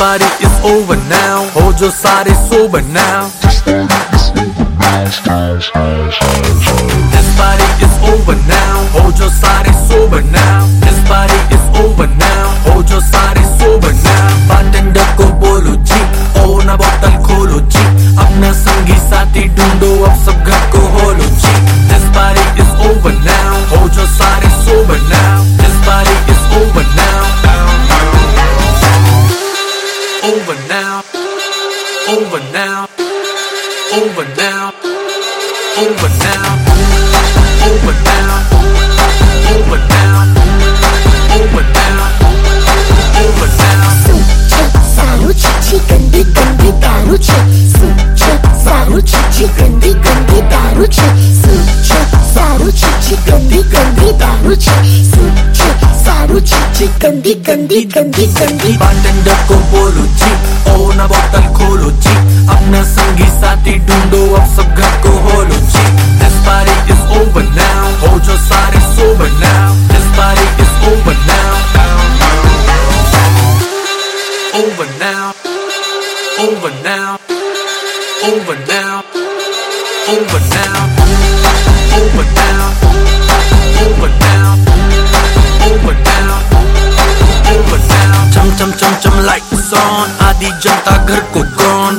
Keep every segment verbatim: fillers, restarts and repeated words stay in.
party is over now. हो जो सारे sober now. This party is over now. हो जो सारे sober now. This party is over now. हो जो सारे sober now. Bartender को बोलो जी, ओ ना बोतल खोलो जी. अपना संगी साथी ढूंढो, अब सब घर को होलो जी. This party is over now. हो जो सारे sober now. This party is over now. Over now. Over now. Over now. Over now. Over now. Over now. Over now. Over now. सूचे सारू चिची गंदी गंदी दारू छे. सूचे सारू चिची गंदी गंदी दारू छे. सूचे सारू चिची गंदी गंदी दारू छे. सूचे सारू चिची गंदी गंदी गंदी गंदी. बार्टेंडर को बोलो जी, ओ ना बोतल खोलो जी. अपना संगी साथी ढूंढो, अब सब घर को होलो जी. This party is over now. हो जो सारे sober now. This party is over now. Over now. Over now. Over now. Over now. Over now. Over now. Over now. Over now. चम चम चम चम lights on. आधी जनता घर को gone.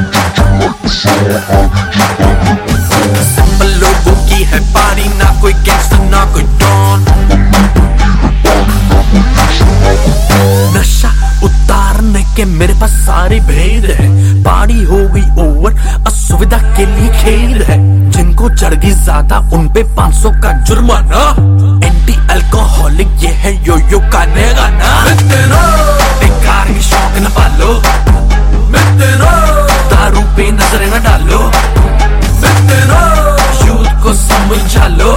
सिंपल लोगों की है पारी, ना कोई गैंगस्टर ना कोई डॉन. नशा उतारने के मेरे पास सारे भेद है. पार्टी हो गई ओवर, असुविधा के लिए खेद है. जिनको चढ़ गई ज्यादा उन पे पाँच सौ का जुर्माना. एंटी अल्कोहलिक ये है यो यो का गाना. बेकार की शौक न पालो, दारू पे नजर न डालो. यूथ को समझा लो,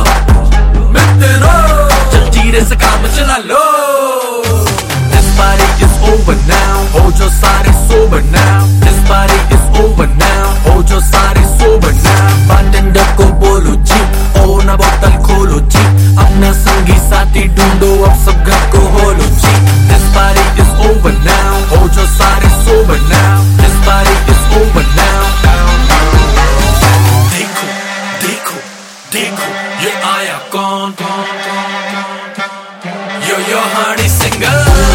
जलजीरे से काम चला लो. This party is over now. हो जो सारे sober now. This party is over now. हो जो सारे sober now. Bartender को बोलो जी, ओ ना बोतल खोलो जी. अपना संगी साथी ढूंढो, अब सब घर को होलो जी. This party is over now. हो जो सारे sober now. This party is over now. देखो देखो देखो ये आया कौन. Yo yo honey singer.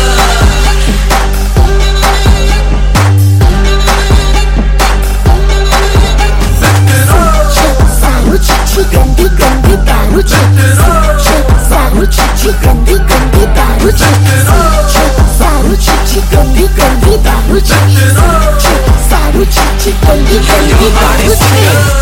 गंदी गंदी दारू छे. सूचे सारू चिची गंदी गंदी दारू छे. सूचे सारू चिची गंदी गंदी दारू छे. सूचे सारू चिची गंदी गंदी दारू छे.